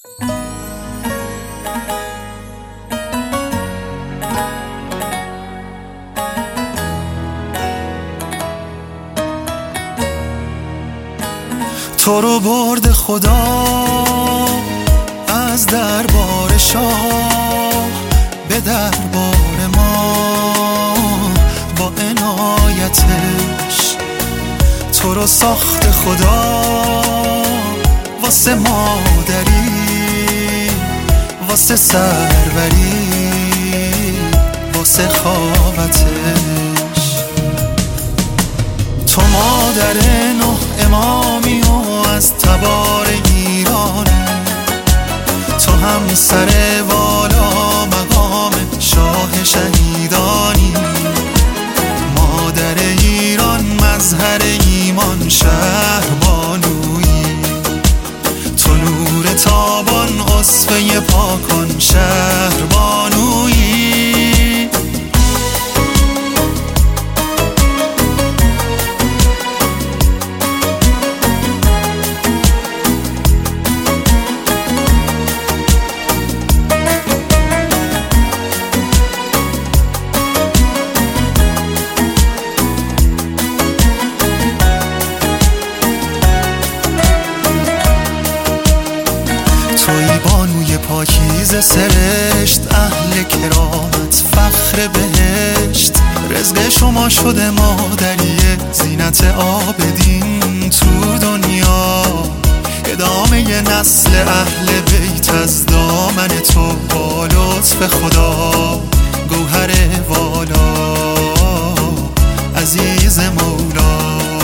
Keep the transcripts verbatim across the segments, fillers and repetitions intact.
تو رو برد خدا از دربار شاه به دربار ما با عنایتش. تو رو ساخت خدا واسه مادری، واسه سروری، واسه خواهرتش. تو مادر نه امامی و از تبار ایرانی، تو هم سر والا مقام شاه شهیدانی. مادر ایران مظهر ایمان شهر بانویی، تو نور تابان اصفه پاکان شهر بانویی. توی بانوی پاکیزه سرشت، اهل کرامت فخر بهشت. رزق شما شده مادریه، زینت آبدین تو دنیا. ادامه نسل اهل بیت از دامن تو با لطف خدا. گوهر والا عزیز مولا،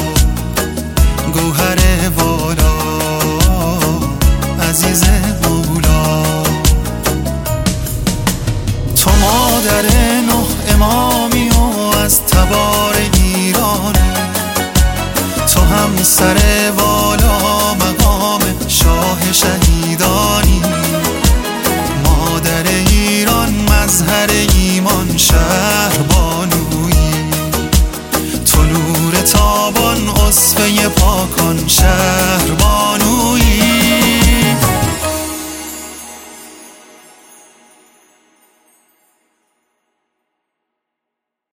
گوهر والا عزیز مولا. تو مادر نه امامی و از تبار ایرانی، تو هم سر والا مقام شاه شهیدانی. مادر ایران مظهر